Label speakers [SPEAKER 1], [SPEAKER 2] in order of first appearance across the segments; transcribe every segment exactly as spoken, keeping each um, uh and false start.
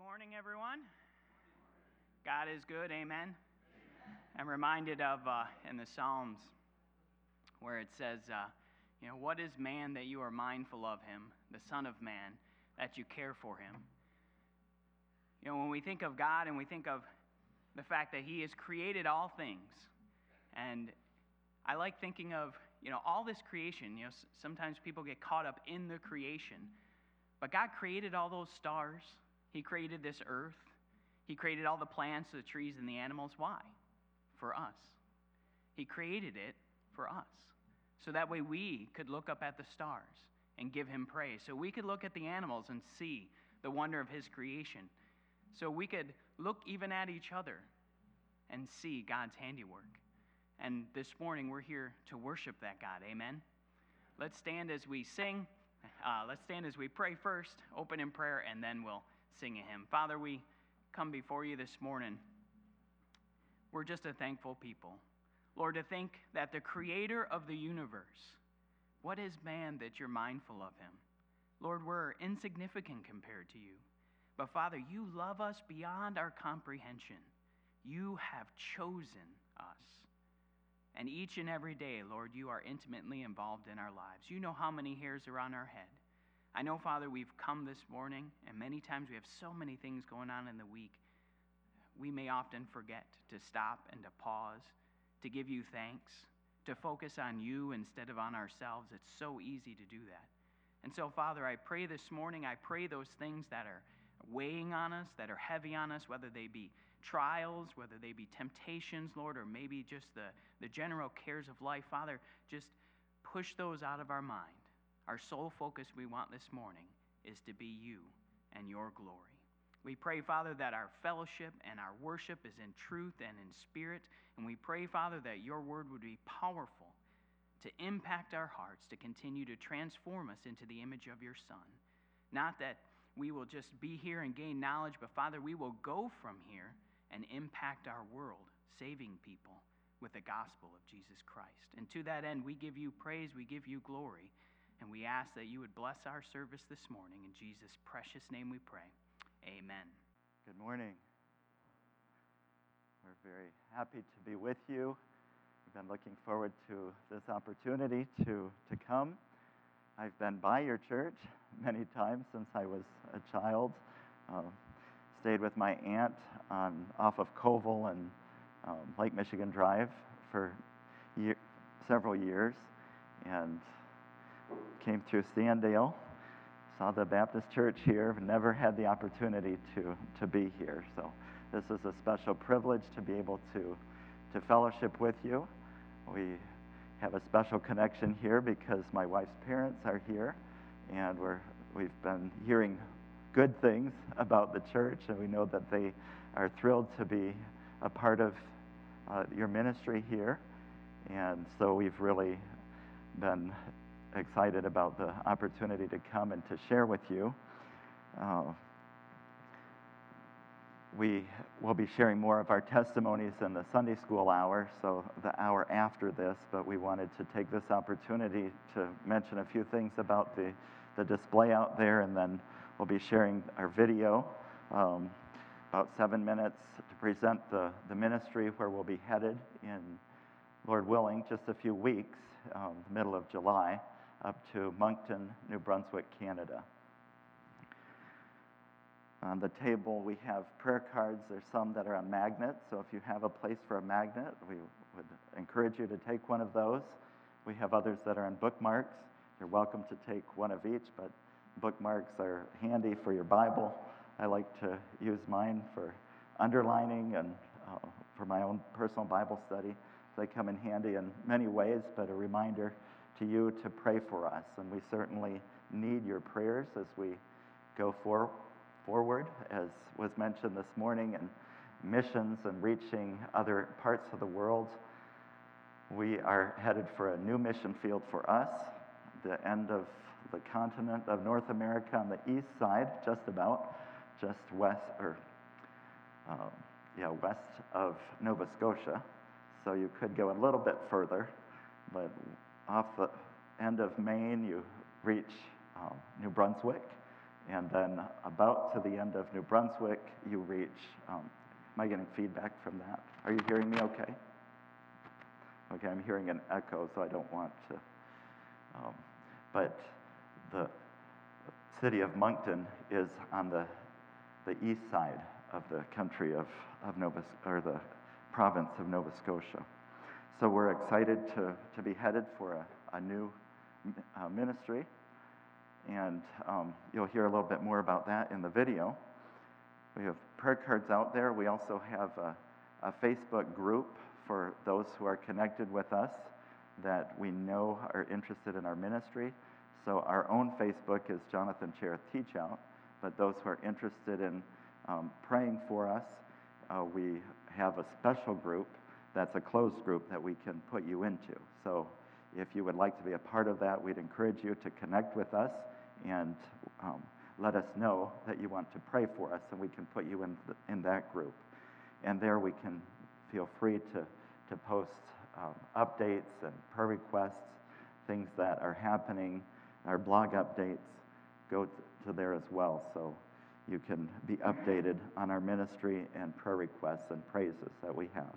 [SPEAKER 1] morning, everyone. God is good, amen. I'm reminded of uh, in the Psalms where it says, uh, you know, what is man that you are mindful of him, the Son of Man, that you care for him? You know, when we think of God and we think of the fact that he has created all things, and I like thinking of, you know, all this creation. You know, sometimes people get caught up in the creation, but God created all those stars. He created this earth. He created all the plants, the trees, and the animals. Why? For us. He created it for us. So that way we could look up at the stars and give him praise. So we could look at the animals and see the wonder of his creation. So we could look even at each other and see God's handiwork. And this morning we're here to worship that God. Amen? Let's stand as we sing. Uh, let's stand as we pray first, open in prayer, and then we'll sing a hymn. Father, we come before you this morning. We're just a thankful people. Lord, to think that the creator of the universe, what is man that you're mindful of him? Lord, we're insignificant compared to you. But Father, you love us beyond our comprehension. You have chosen us. And each and every day, Lord, you are intimately involved in our lives. You know how many hairs are on our head. I know, Father, we've come this morning, and many times we have so many things going on in the week. We may often forget to stop and to pause, to give you thanks, to focus on you instead of on ourselves. It's so easy to do that. And so, Father, I pray this morning, I pray those things that are weighing on us, that are heavy on us, whether they be trials, whether they be temptations, Lord, or maybe just the, the general cares of life. Father, just push those out of our mind. Our sole focus we want this morning is to be you and your glory. We pray, Father, that our fellowship and our worship is in truth and in spirit. And we pray, Father, that your word would be powerful to impact our hearts, to continue to transform us into the image of your Son. Not that we will just be here and gain knowledge, but Father, we will go from here and impact our world, saving people with the gospel of Jesus Christ. And to that end, we give you praise, we give you glory, and we ask that you would bless our service this morning. In Jesus' precious name we pray. Amen.
[SPEAKER 2] Good morning. We're very happy to be with you. We've been looking forward to this opportunity to, to come. I've been by your church many times since I was a child. Uh, stayed with my aunt on off of Colville and um, Lake Michigan Drive for year, several years, and came through Sandale, saw the Baptist church here, never had the opportunity to, to be here. So this is a special privilege to be able to, to fellowship with you. We have a special connection here because my wife's parents are here, and we're, we've been hearing good things about the church, and we know that they are thrilled to be a part of uh, your ministry here. And so we've really been excited about the opportunity to come and to share with you. Uh, we will be sharing more of our testimonies in the Sunday school hour, so the hour after this, but we wanted to take this opportunity to mention a few things about the, the display out there, and then we'll be sharing our video, um, about seven minutes to present the, the ministry where we'll be headed in, Lord willing, just a few weeks, um, middle of July, up to Moncton, New Brunswick, Canada. On the table, we have prayer cards. There's some that are on magnets, so if you have a place for a magnet, we would encourage you to take one of those. We have others that are on bookmarks. You're welcome to take one of each, but bookmarks are handy for your Bible. I like to use mine for underlining and uh, for my own personal Bible study. They come in handy in many ways, but a reminder to you to pray for us, and we certainly need your prayers as we go for, forward, as was mentioned this morning, in missions and reaching other parts of the world. We are headed for a new mission field for us, the end of the continent of North America on the east side, just about, just west, or uh, yeah, west of Nova Scotia. So you could go a little bit further, but off the end of Maine, you reach um, New Brunswick, And then about to the end of New Brunswick, you reach, um, am I getting feedback from that? Are you hearing me okay? Okay, I'm hearing an echo, so I don't want to. Um, but the city of Moncton is on the, the east side of the country of, of Nova, or the province of Nova Scotia. So we're excited to, to be headed for a, a new uh, ministry. And um, you'll hear a little bit more about that in the video. We have prayer cards out there. We also have a, a Facebook group for those who are connected with us that we know are interested in our ministry. So our own Facebook is Jonathan Cherith Teach Out, but those who are interested in um, praying for us, uh, we have a special group that's a closed group that we can put you into. So if you would like to be a part of that, we'd encourage you to connect with us and um, let us know that you want to pray for us, and we can put you in, the, in that group. And there we can feel free to, to post um, updates and prayer requests, things that are happening, our blog updates, go to, to there as well. So you can be updated on our ministry and prayer requests and praises that we have.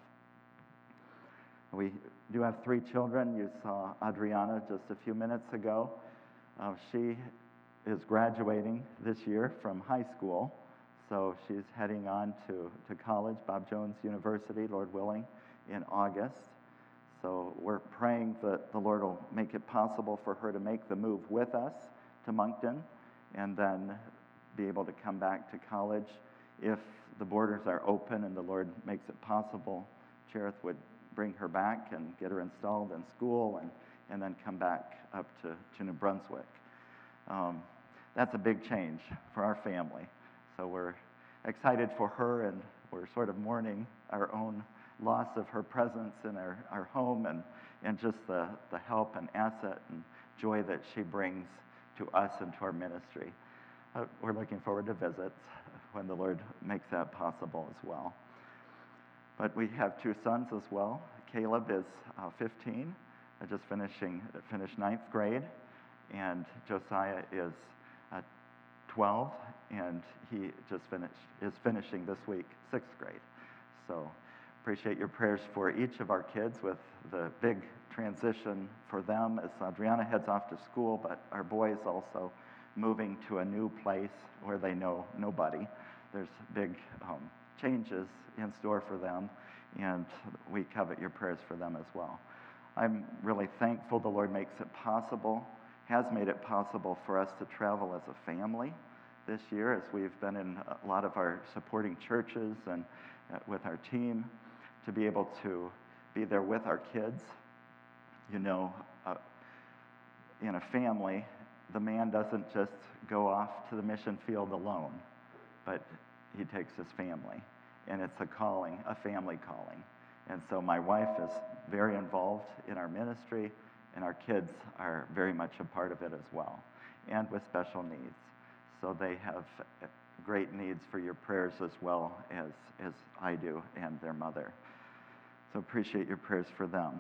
[SPEAKER 2] We do have three children. You saw Adriana just a few minutes ago. Uh, she is graduating this year from high school, so she's heading on to, to college, Bob Jones University, Lord willing, in August. So we're praying that the Lord will make it possible for her to make the move with us to Moncton and then be able to come back to college. If the borders are open and the Lord makes it possible, Cherith would bring her back and get her installed in school and, and then come back up to, to New Brunswick. Um, that's a big change for our family. So we're excited for her, and we're sort of mourning our own loss of her presence in our, our home and, and just the, the help and asset and joy that she brings to us and to our ministry. Uh, we're looking forward to visits when the Lord makes that possible as well. But we have two sons as well. Caleb is uh, fifteen, uh, just finishing finished ninth grade, and Josiah is uh, twelve, and he just finished is finishing this week sixth grade. So appreciate your prayers for each of our kids with the big transition for them as Adriana heads off to school, but our boys also moving to a new place where they know nobody. There's big um, changes in store for them, and we covet your prayers for them as well. I'm really thankful the Lord makes it possible, has made it possible for us to travel as a family this year, as we've been in a lot of our supporting churches and uh, with our team, to be able to be there with our kids. You know, uh, in a family, the man doesn't just go off to the mission field alone, but he takes his family. And it's a calling, a family calling. And so my wife is very involved in our ministry, and our kids are very much a part of it as well, and with special needs. So they have great needs for your prayers as well as, as I do and their mother. So appreciate your prayers for them.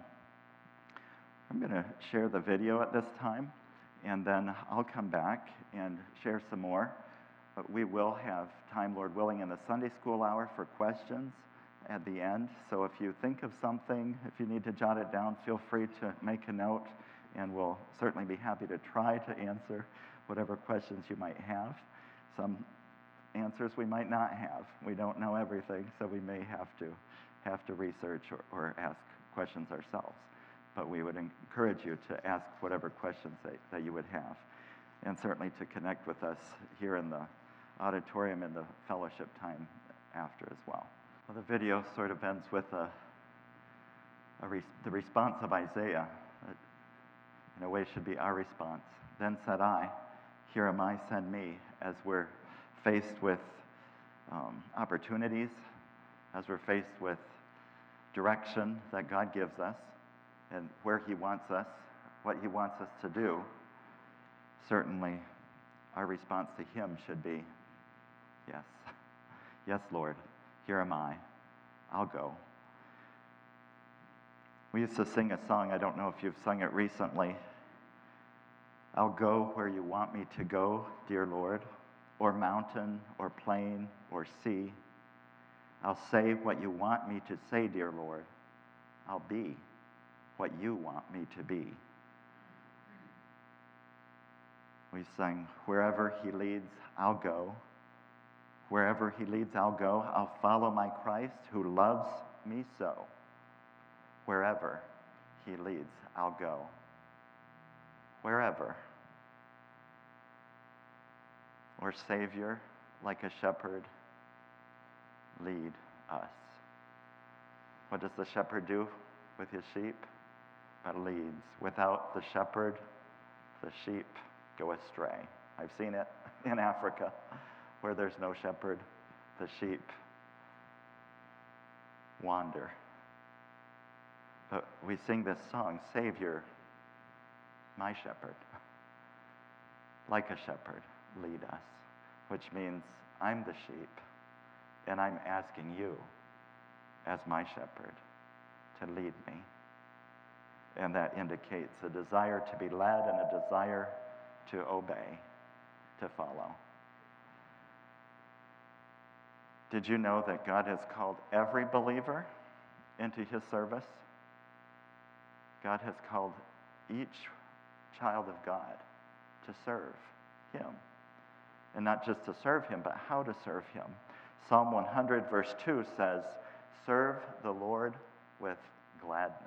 [SPEAKER 2] I'm going to share the video at this time, and then I'll come back and share some more. But we will have time, Lord willing, in the Sunday school hour for questions at the end. So if you think of something, if you need to jot it down, feel free to make a note, and we'll certainly be happy to try to answer whatever questions you might have. Some answers we might not have. We don't know everything, so we may have to have to research or, or ask questions ourselves. But we would encourage you to ask whatever questions that, that you would have, and certainly to connect with us here in the auditorium in the fellowship time after as well. Well, the video sort of ends with a, a res- the response of Isaiah. That in a way should be our response. Then said I, here am I, send me, as we're faced with um, opportunities, as we're faced with direction that God gives us and where he wants us, what he wants us to do. Certainly our response to him should be, yes, yes, Lord, here am I, I'll go. We used to sing a song, I don't know if you've sung it recently. I'll go where you want me to go, dear Lord. or mountain or plain or sea. I'll say what you want me to say, dear Lord. I'll be what you want me to be. We sang, wherever he leads, I'll go. Wherever he leads, I'll go. I'll follow my Christ who loves me so. Wherever he leads, I'll go. Wherever. Or Savior, like a shepherd, lead us. What does the shepherd do with his sheep? But leads. Without the shepherd, the sheep go astray. I've seen it in Africa where there's no shepherd, the sheep wander. But we sing this song, Savior, my shepherd, like a shepherd, lead us, which means I'm the sheep, and I'm asking you, as my shepherd, to lead me. And that indicates a desire to be led and a desire to obey, to follow. Did you know that God has called every believer into his service? God has called each child of God to serve him. And not just to serve him, but how to serve him. Psalm one hundred verse two says, serve the Lord with gladness.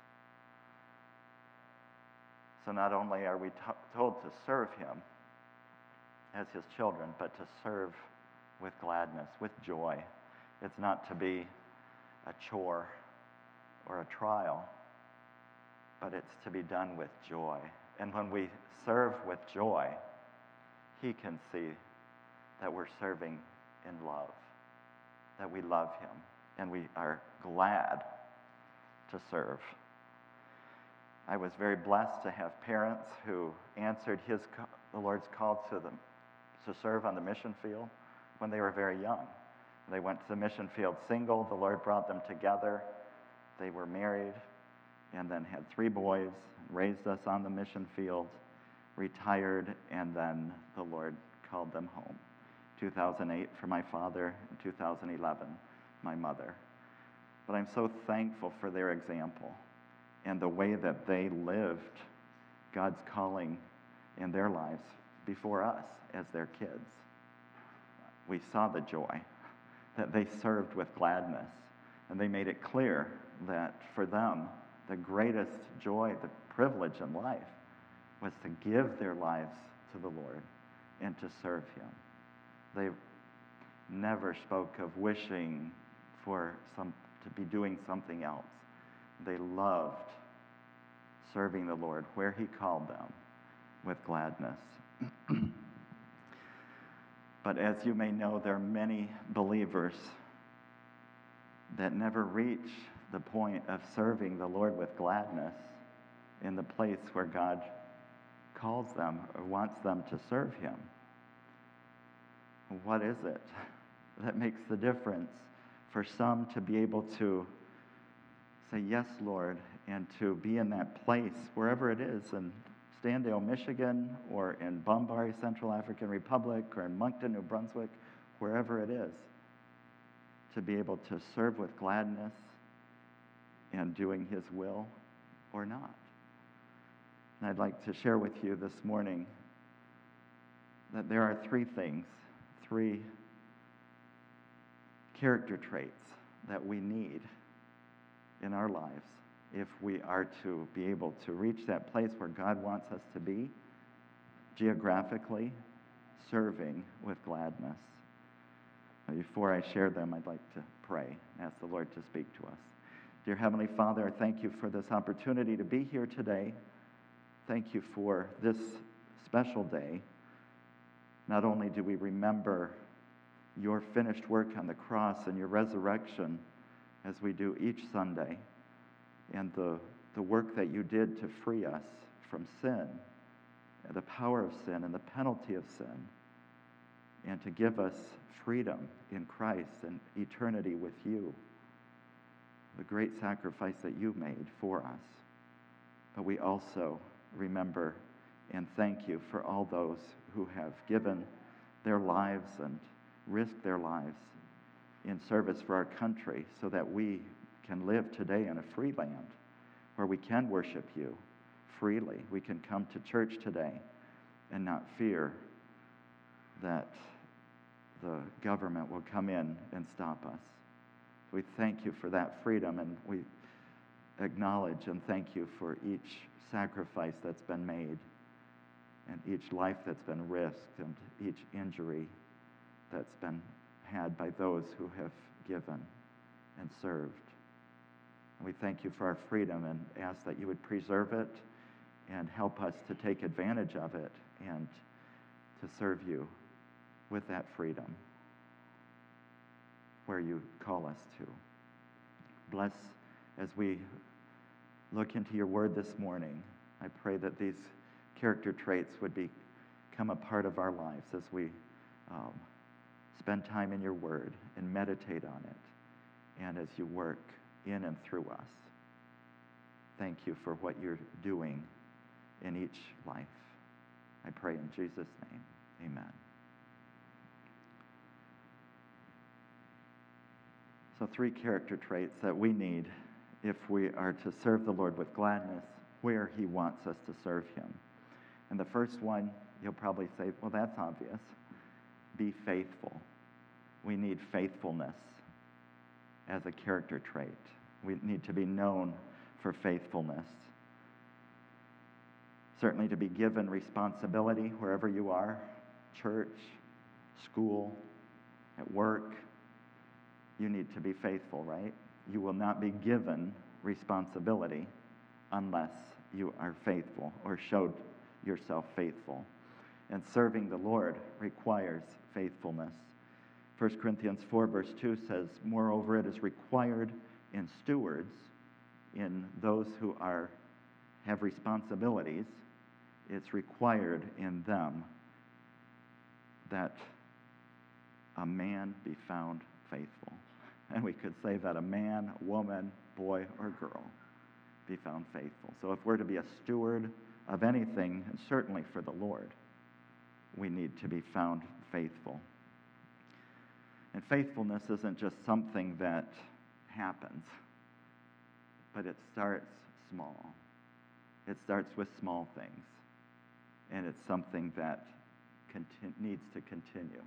[SPEAKER 2] So not only are we t- told to serve him as his children, but to serve with gladness, with joy. It's not to be a chore or a trial, but it's to be done with joy. And when we serve with joy, he can see that we're serving in love, that we love him, and we are glad to serve. I was very blessed to have parents who answered his, the Lord's call to them to serve on the mission field when they were very young. They went to the mission field single. The Lord brought them together. They were married and then had three boys, raised us on the mission field, retired, and then the Lord called them home. two thousand eight for my father, and two thousand eleven my mother. But I'm so thankful for their example and the way that they lived God's calling in their lives before us as their kids. We saw the joy, that they served with gladness, and they made it clear that for them, the greatest joy, the privilege in life, was to give their lives to the Lord and to serve him. They never spoke of wishing for some to be doing something else. They loved serving the Lord where he called them with gladness. But as you may know, there are many believers that never reach the point of serving the Lord with gladness in the place where God calls them or wants them to serve him. What is it that makes the difference for some to be able to say, yes, Lord, and to be in that place, wherever it is, in Standale, Michigan, or in Bambari, Central African Republic, or in Moncton, New Brunswick, wherever it is, to be able to serve with gladness and doing his will or not. And I'd like to share with you this morning that there are three things, three character traits that we need in our lives if we are to be able to reach that place where God wants us to be, geographically, serving with gladness. Before I share them, I'd like to pray and ask the Lord to speak to us. Dear Heavenly Father, I thank you for this opportunity to be here today. Thank you for this special day. Not only do we remember your finished work on the cross and your resurrection as we do each Sunday, and the, the work that you did to free us from sin, the power of sin and the penalty of sin, and to give us freedom in Christ and eternity with you, the great sacrifice that you made for us. But we also remember and thank you for all those who have given their lives and risk their lives in service for our country so that we can live today in a free land where we can worship you freely. We can come to church today and not fear that the government will come in and stop us. We thank you for that freedom, and we acknowledge and thank you for each sacrifice that's been made and each life that's been risked and each injury that's been had by those who have given and served. And we thank you for our freedom and ask that you would preserve it and help us to take advantage of it and to serve you with that freedom where you call us to. Bless as we look into your word this morning. I pray that these character traits would become a part of our lives as we um, spend time in your word and meditate on it, and as you work in and through us. Thank you for what you're doing in each life. I pray in Jesus' name, amen. So three character traits that we need if we are to serve the Lord with gladness where he wants us to serve him. And the first one, you'll probably say, well, that's obvious. Be faithful. We need faithfulness as a character trait. We need to be known for faithfulness. Certainly to be given responsibility wherever you are, church, school, at work, you need to be faithful, right? You will not be given responsibility unless you are faithful or showed yourself faithful. And serving the Lord requires faithfulness. First Corinthians four verse two says, moreover, it is required in stewards, in those who are have responsibilities, it's required in them that a man be found faithful. And we could say that a man, woman, boy, or girl be found faithful. So if we're to be a steward of anything, and certainly for the Lord, we need to be found faithful. And faithfulness isn't just something that happens, but it starts small. It starts with small things, and it's something that conti- needs to continue.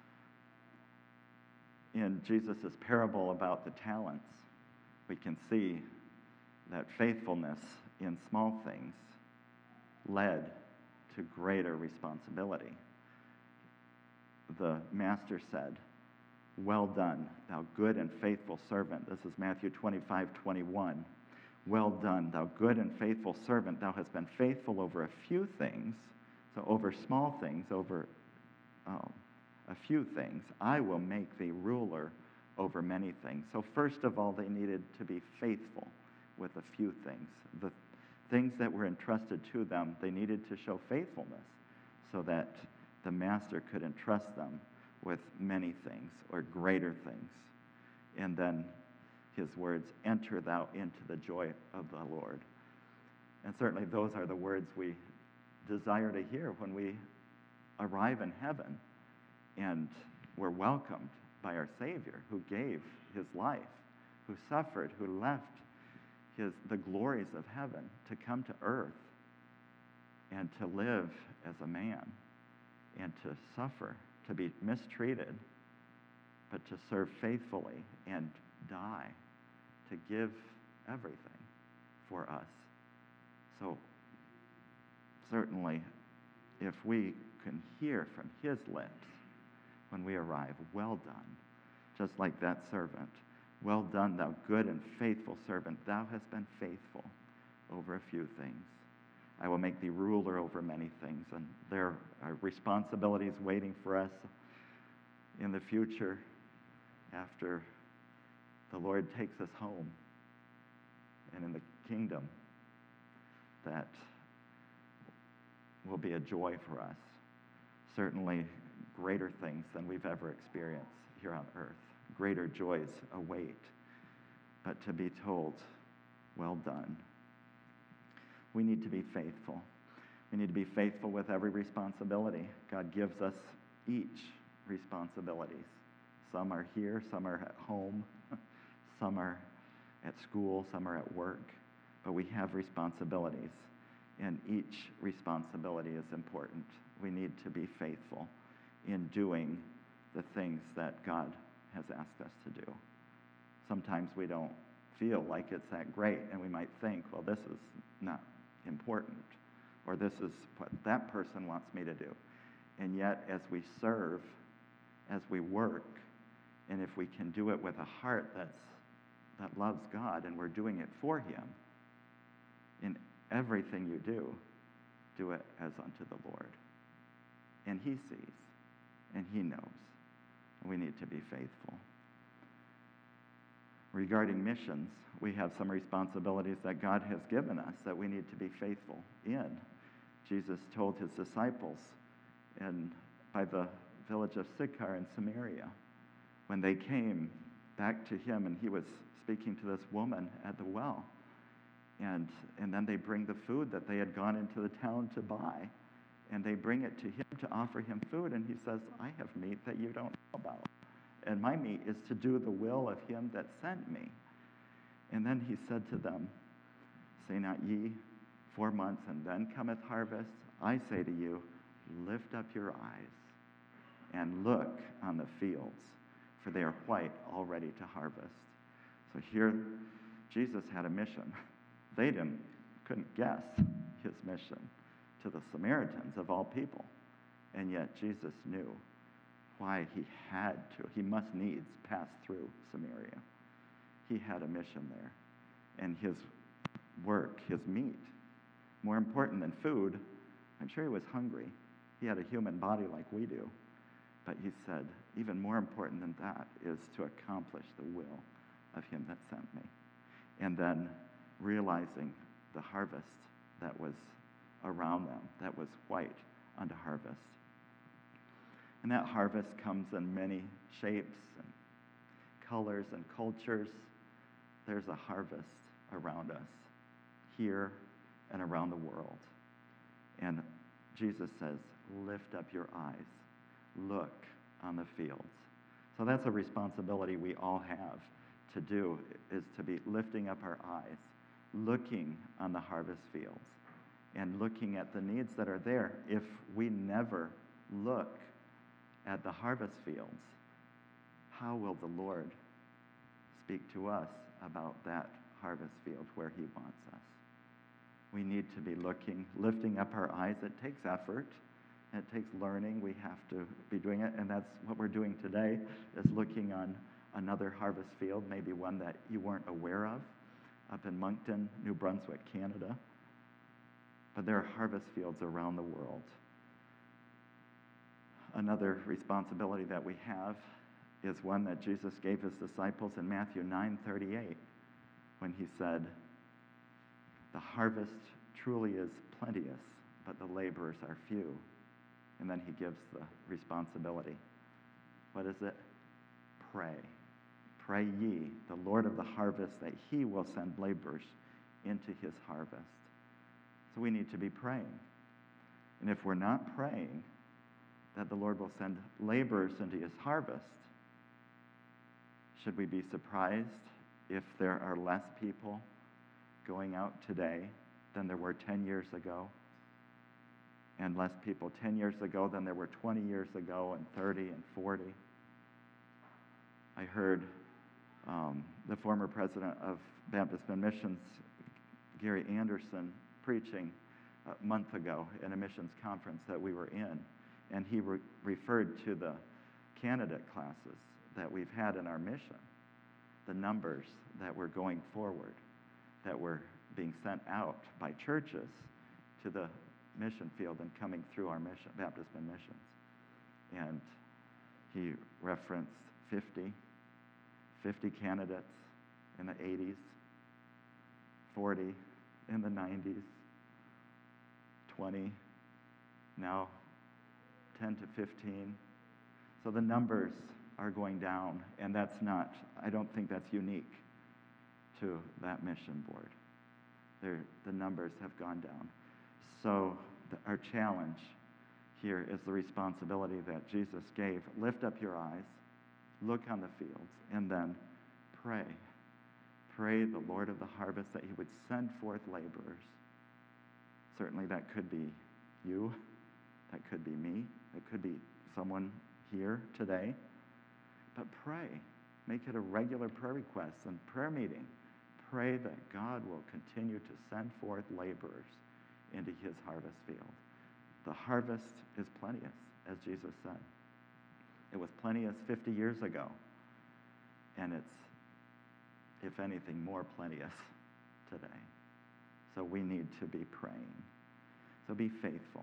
[SPEAKER 2] In Jesus' parable about the talents, we can see that faithfulness in small things led to greater responsibility. The master said, well done, thou good and faithful servant. This is Matthew twenty-five twenty-one. Well done, thou good and faithful servant. Thou hast been faithful over a few things, so over small things, over um, a few things. I will make thee ruler over many things. So first of all, they needed to be faithful with a few things. The things that were entrusted to them, they needed to show faithfulness so that the master could entrust them with many things or greater things. And then his words, enter thou into the joy of the Lord. And certainly those are the words we desire to hear when we arrive in heaven and we're welcomed by our Savior who gave his life, who suffered, who left his, the glories of heaven to come to earth and to live as a man and to suffer, to be mistreated, but to serve faithfully and die, to give everything for us. So certainly, if we can hear from his lips when we arrive, well done, just like that servant. Well done, thou good and faithful servant. Thou hast been faithful over a few things. I will make thee ruler over many things. And there are responsibilities waiting for us in the future after the Lord takes us home and in the kingdom that will be a joy for us. Certainly greater things than we've ever experienced here on earth. Greater joys await. But to be told, well done. We need to be faithful. We need to be faithful with every responsibility God gives us each responsibilities. Some are here, some are at home, some are at school, some are at work, but we have responsibilities, and each responsibility is important. We need to be faithful in doing the things that God has asked us to do. Sometimes we don't feel like it's that great, and we might think, well, this is not important, or this is what that person wants me to do. And yet, as we serve, as we work, and if we can do it with a heart that's, that loves God, and we're doing it for Him, in everything you do, do it as unto the Lord. And He sees, and He knows. And we need to be faithful. Regarding missions, we have some responsibilities that God has given us that we need to be faithful in. Jesus told His disciples in, by the village of Sychar in Samaria, when they came back to Him and He was speaking to this woman at the well, and, and then they bring the food that they had gone into the town to buy, and they bring it to Him to offer Him food, and He says, I have meat that you don't know about. And my meat is to do the will of Him that sent me. And then He said to them, say not ye, four months, and then cometh harvest. I say to you, lift up your eyes and look on the fields, for they are white already to harvest. So here, Jesus had a mission. They didn't, couldn't guess His mission to the Samaritans of all people. And yet Jesus knew why He had to. He must needs pass through Samaria. He had a mission there. And His work, His meat, more important than food, I'm sure He was hungry. He had a human body like we do. But He said, even more important than that is to accomplish the will of Him that sent me. And then realizing the harvest that was around them, that was white unto harvest. And that harvest comes in many shapes and colors and cultures. There's a harvest around us, here and around the world. And Jesus says, lift up your eyes, look on the fields. So that's a responsibility we all have to do, is to be lifting up our eyes, looking on the harvest fields, and looking at the needs that are there. If we never look at the harvest fields, how will the Lord speak to us about that harvest field where He wants us? We need to be looking, lifting up our eyes. It takes effort. It takes learning. We have to be doing it, and that's what we're doing today, is looking on another harvest field, maybe one that you weren't aware of, up in Moncton, New Brunswick, Canada. But there are harvest fields around the world. Another responsibility that we have is one that Jesus gave His disciples in Matthew nine thirty-eight, when He said, the harvest truly is plenteous, but the laborers are few. And then He gives the responsibility. What is it? Pray. Pray ye, the Lord of the harvest, that He will send laborers into His harvest. So we need to be praying. And if we're not praying that the Lord will send laborers into His harvest, should we be surprised if there are less people going out today than there were ten years ago? And less people ten years ago than there were twenty years ago, and thirty and forty. I heard um, the former president of Baptist Men Missions, Gary Anderson, preaching a month ago in a missions conference that we were in. And he re- referred to the candidate classes that we've had in our mission, the numbers that were going forward, that were being sent out by churches to the mission field and coming through our mission, Baptist Men Missions. And he referenced fifty, fifty candidates in the eighties, forty in the nineties, twenty, now ten to fifteen. So the numbers are going down, and that's not, I don't think that's unique to that mission board. They're, the numbers have gone down. So the, our challenge here is the responsibility that Jesus gave. Lift up your eyes, look on the fields, and then pray. Pray the Lord of the harvest that he would send forth laborers. Certainly that could be you, that could be me, that could be someone here today. But pray. Make it a regular prayer request and prayer meeting. Pray that God will continue to send forth laborers into his harvest field. The harvest is plenteous, as Jesus said. It was plenteous fifty years ago, and it's, if anything, more plenteous today. So we need to be praying. So be faithful.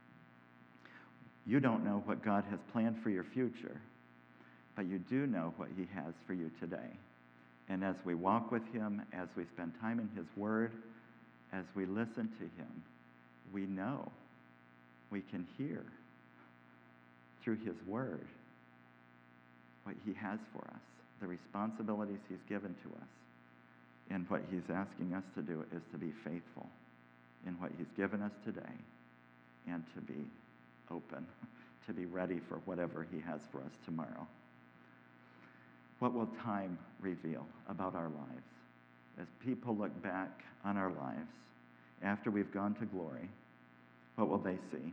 [SPEAKER 2] You don't know what God has planned for your future, but you do know what he has for you today. And as we walk with him, as we spend time in his word, as we listen to him, we know, we can hear through his word what he has for us, the responsibilities he's given to us. And what he's asking us to do is to be faithful in what he's given us today and to be open, to be ready for whatever he has for us tomorrow. What will time reveal about our lives? As people look back on our lives after we've gone to glory, what will they see?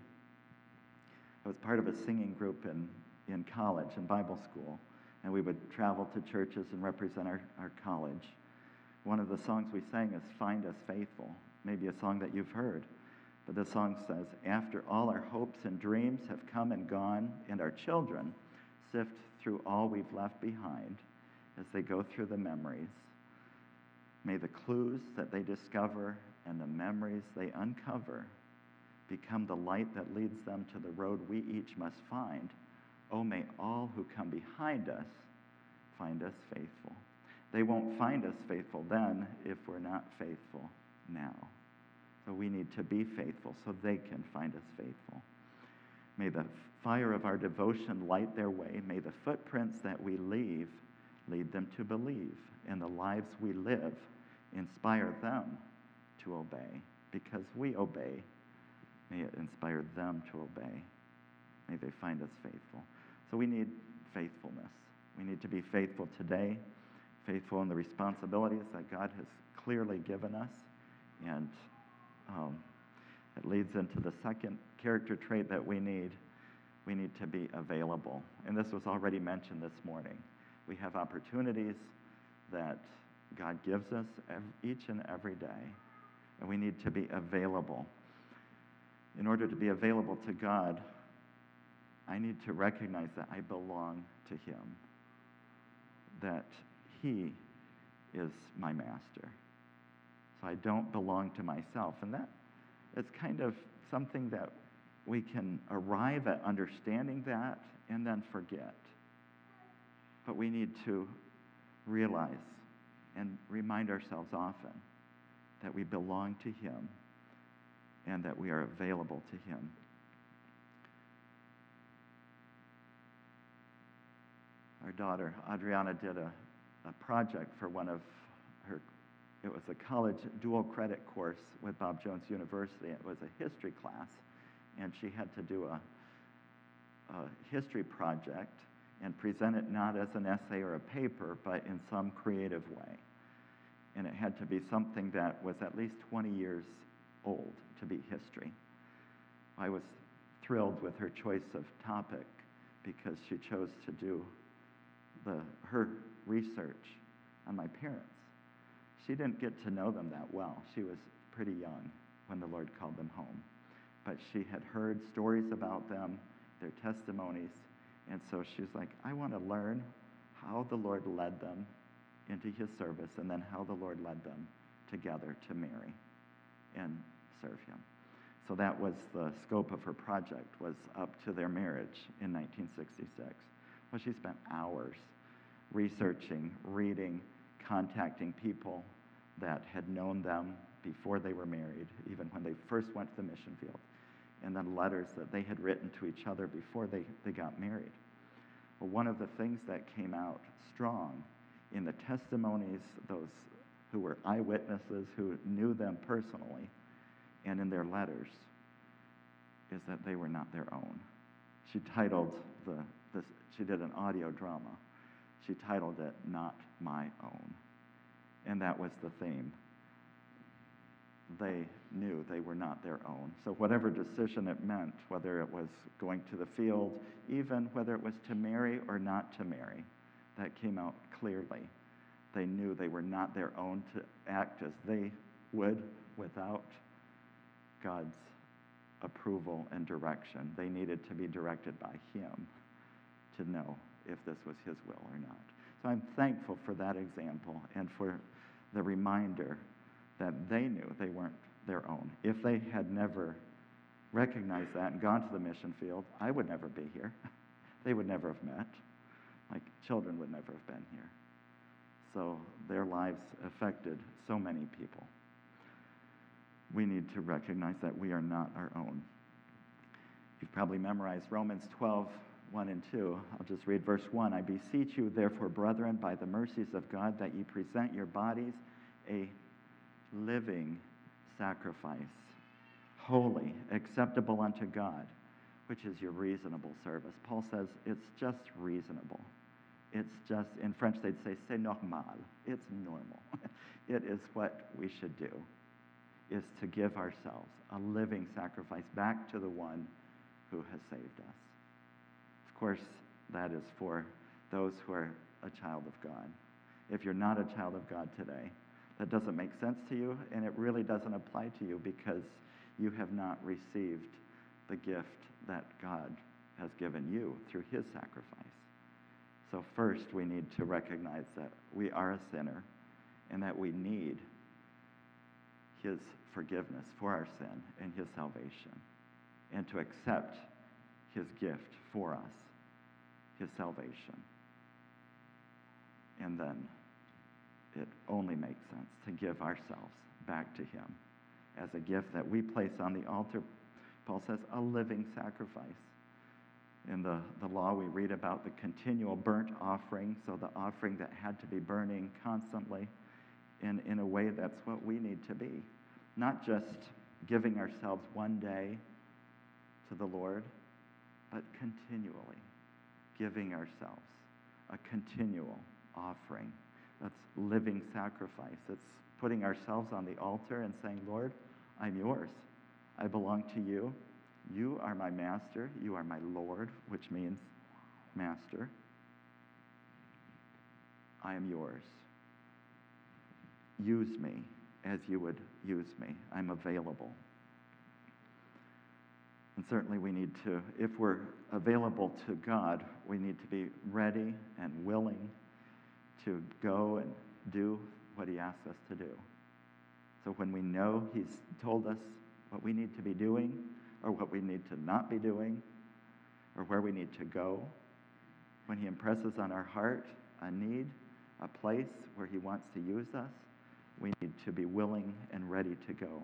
[SPEAKER 2] I was part of a singing group in, in college, in Bible school, and we would travel to churches and represent our, our college. One of the songs we sang is Find Us Faithful, maybe a song that you've heard. But the song says, after all our hopes and dreams have come and gone, and our children sift through all we've left behind as they go through the memories, may the clues that they discover and the memories they uncover become the light that leads them to the road we each must find. Oh, may all who come behind us find us faithful. They won't find us faithful then if we're not faithful now. So we need to be faithful so they can find us faithful. May the fire of our devotion light their way. May the footprints that we leave lead them to believe. And the lives we live inspire them to obey. Because we obey, may it inspire them to obey. May they find us faithful. So we need faithfulness. We need to be faithful today, faithful in the responsibilities that God has clearly given us. And um, it leads into the second character trait that we need. We need to be available. And this was already mentioned this morning. We have opportunities that God gives us each and every day, and we need to be available. In order to be available to God, I need to recognize that I belong to him, that he is my master. So I don't belong to myself. And that is kind of something that we can arrive at understanding that and then forget. But we need to realize and remind ourselves often that we belong to him and that we are available to him. Our daughter, Adriana, did a, a project for one of her, it was a college dual credit course with Bob Jones University. It was a history class, and she had to do a, a history project and present it not as an essay or a paper, but in some creative way. And it had to be something that was at least twenty years old to be history. I was thrilled with her choice of topic because she chose to do the, her research on my parents. She didn't get to know them that well. She was pretty young when the Lord called them home. But she had heard stories about them, their testimonies, and so she's like, I want to learn how the Lord led them into his service and then how the Lord led them together to marry and serve him. So that was the scope of her project, was up to their marriage in nineteen sixty-six. Well, she spent hours researching, reading, contacting people that had known them before they were married, even when they first went to the mission field, and then letters that they had written to each other before they, they got married. Well, one of the things that came out strong in the testimonies, those who were eyewitnesses, who knew them personally, and in their letters, is that they were not their own. She titled the, this, she did an audio drama. She titled it, Not My Own. And that was the theme. They knew they were not their own. So whatever decision it meant, whether it was going to the field, even whether it was to marry or not to marry, that came out clearly. They knew they were not their own to act as they would without God's approval and direction. They needed to be directed by him to know if this was his will or not. So I'm thankful for that example and for the reminder that they knew they weren't their own. If they had never recognized that and gone to the mission field, I would never be here. They would never have met. My children would never have been here. So their lives affected so many people. We need to recognize that we are not our own. You've probably memorized Romans twelve, one and two. I'll just read verse one. I beseech you, therefore, brethren, by the mercies of God, that ye present your bodies a living sacrifice, holy, acceptable unto God, which is your reasonable service. Paul says it's just reasonable. It's just, in French they'd say, c'est normal. It's normal. It is what we should do, is to give ourselves a living sacrifice back to the one who has saved us. Of course, that is for those who are a child of God. If you're not a child of God today, that doesn't make sense to you, and it really doesn't apply to you because you have not received the gift that God has given you through his sacrifice. So first, we need to recognize that we are a sinner and that we need his forgiveness for our sin and his salvation, and to accept his gift for us, his salvation. And then it only makes sense to give ourselves back to him as a gift that we place on the altar. Paul says, a living sacrifice. In the, the law, we read about the continual burnt offering, so the offering that had to be burning constantly. And in a way, that's what we need to be. Not just giving ourselves one day to the Lord, but continually giving ourselves a continual offering. That's living sacrifice. It's putting ourselves on the altar and saying, Lord, I'm yours. I belong to you. You are my master. You are my Lord, which means master. I am yours. Use me as you would use me. I'm available. And certainly we need to, if we're available to God, we need to be ready and willing to go and do what he asks us to do. So when we know he's told us what we need to be doing, or what we need to not be doing, or where we need to go, when he impresses on our heart a need, a place where he wants to use us, we need to be willing and ready to go.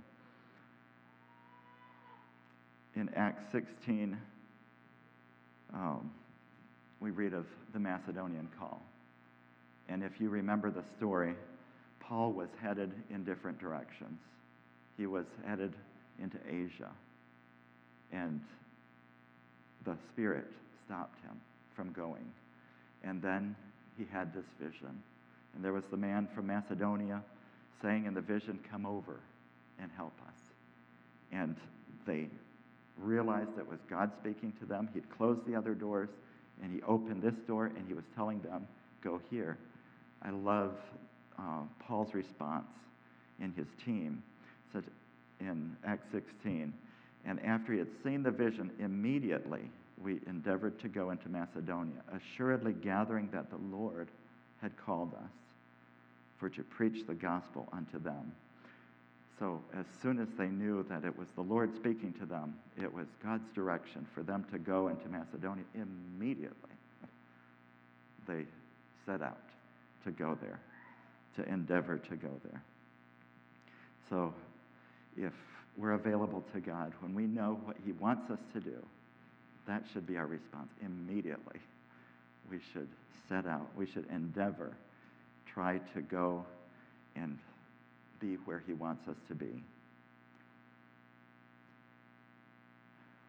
[SPEAKER 2] In Acts sixteen, um, we read of the Macedonian call. And if you remember the story, Paul was headed in different directions. He was headed into Asia. And the Spirit stopped him from going. And then he had this vision. And there was the man from Macedonia saying in the vision, come over and help us. And they realized it was God speaking to them. He'd closed the other doors, and he opened this door, and he was telling them, go here. I love uh, Paul's response in his team. Said in Acts sixteen, and after he had seen the vision, immediately we endeavored to go into Macedonia, assuredly gathering that the Lord had called us for to preach the gospel unto them. So as soon as they knew that it was the Lord speaking to them, it was God's direction for them to go into Macedonia, immediately they set out to go there, to endeavor to go there. So if we're available to God, when we know what he wants us to do, that should be our response immediately. We should set out, we should endeavor, try to go and be where he wants us to be.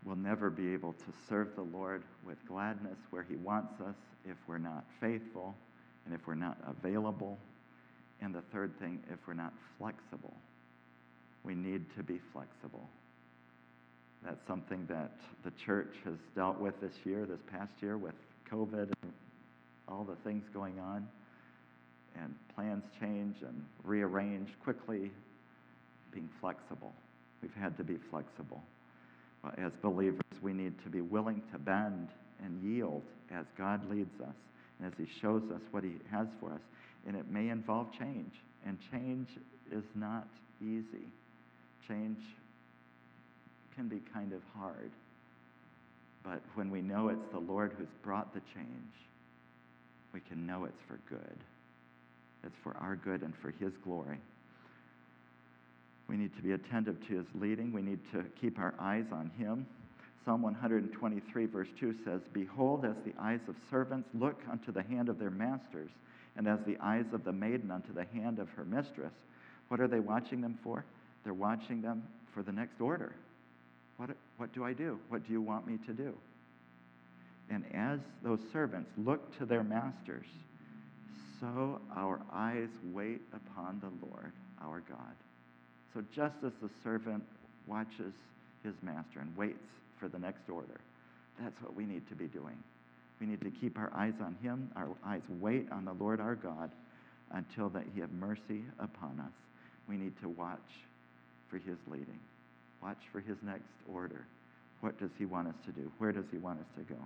[SPEAKER 2] We'll never be able to serve the Lord with gladness where he wants us if we're not faithful and if we're not available. And the third thing, if we're not flexible. We need to be flexible. That's something that the church has dealt with this year, this past year, with COVID and all the things going on. And plans change and rearrange quickly. Being flexible. We've had to be flexible. Well, as believers, we need to be willing to bend and yield as God leads us and as he shows us what he has for us. And it may involve change. And change is not easy. Change can be kind of hard. But when we know it's the Lord who's brought the change, we can know it's for good. It's for our good and for his glory. We need to be attentive to his leading. We need to keep our eyes on him. Psalm one twenty-three verse two says, "Behold, as the eyes of servants look unto the hand of their masters, and as the eyes of the maiden unto the hand of her mistress." What are they watching them for? They're watching them for the next order. What, what do I do? What do you want me to do? And as those servants look to their masters, so our eyes wait upon the Lord, our God. So just as the servant watches his master and waits for the next order, that's what we need to be doing. We need to keep our eyes on him, our eyes wait on the Lord our God until that he have mercy upon us. We need to watch for his leading. Watch for his next order. What does he want us to do? Where does he want us to go?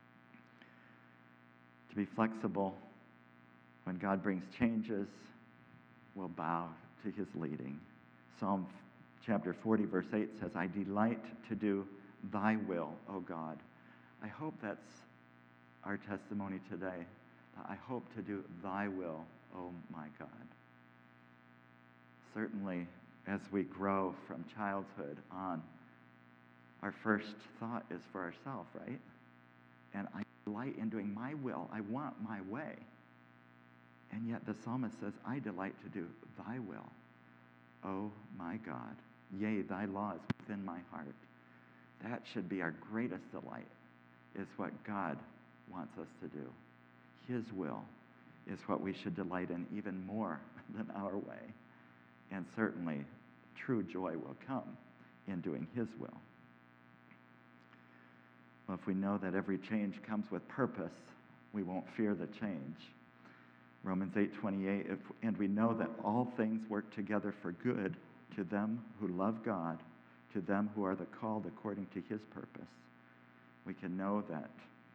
[SPEAKER 2] To be flexible when God brings changes, we'll bow to his leading. Psalm chapter forty, verse eight says, "I delight to do thy will, O God." I hope that's our testimony today. I hope to do thy will, O my God. Certainly, as we grow from childhood on, our first thought is for ourselves, right? And I delight in doing my will. I want my way. And yet the psalmist says, "I delight to do thy will, O my God. Yea, thy law is within my heart." That should be our greatest delight, is what God wants us to do. His will is what we should delight in even more than our way. And certainly, true joy will come in doing his will. Well, if we know that every change comes with purpose, we won't fear the change. Romans eight twenty-eight, if, and we know that all things work together for good to them who love God, to them who are the called according to his purpose. We can know that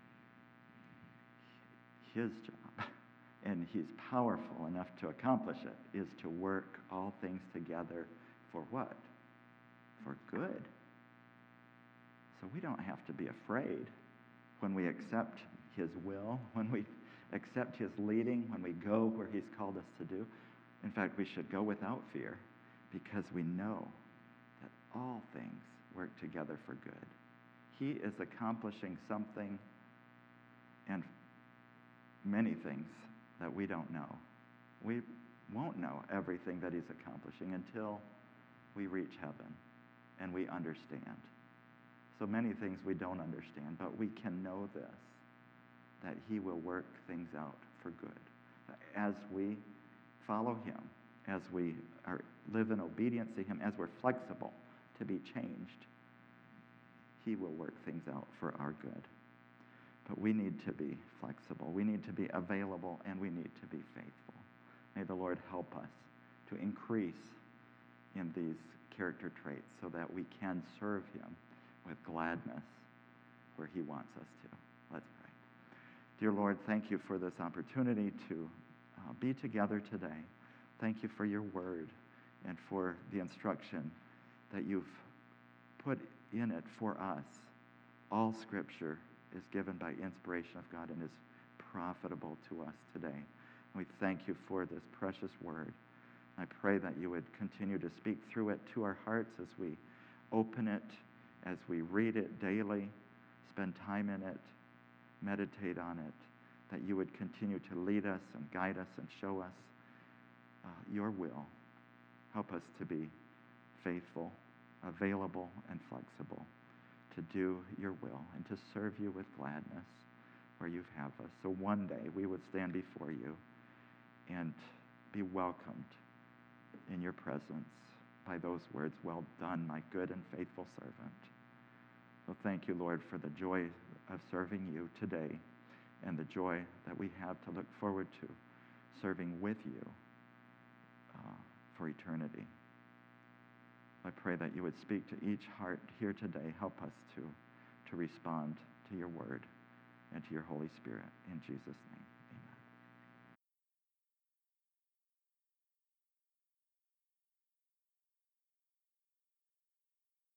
[SPEAKER 2] his job, and he's powerful enough to accomplish it, is to work all things together for what? For good. So we don't have to be afraid when we accept his will, when we accept his leading, when we go where he's called us to do. In fact, we should go without fear because we know that all things work together for good. He is accomplishing something and many things that we don't know. We won't know everything that he's accomplishing until we reach heaven and we understand. So many things we don't understand, but we can know this, that he will work things out for good. As we follow him, as we are, live in obedience to him, as we're flexible to be changed, he will work things out for our good. But we need to be flexible. We need to be available, and we need to be faithful. May the Lord help us to increase in these character traits so that we can serve him with gladness where he wants us to. Let's pray. Dear Lord, thank you for this opportunity to uh, be together today. Thank you for your word and for the instruction that you've put in it for us. All scripture is given by inspiration of God and is profitable to us today. We thank you for this precious word. I pray that you would continue to speak through it to our hearts as we open it, as we read it daily, spend time in it, meditate on it, that you would continue to lead us and guide us and show us uh, your will. Help us to be faithful, available, and flexible to do your will and to serve you with gladness where you have us. So one day we would stand before you and be welcomed in your presence by those words, "Well done, my good and faithful servant." So thank you, Lord, for the joy of serving you today and the joy that we have to look forward to serving with you uh, for eternity. I pray that you would speak to each heart here today. Help us to, to respond to your word and to your Holy Spirit. In Jesus' name.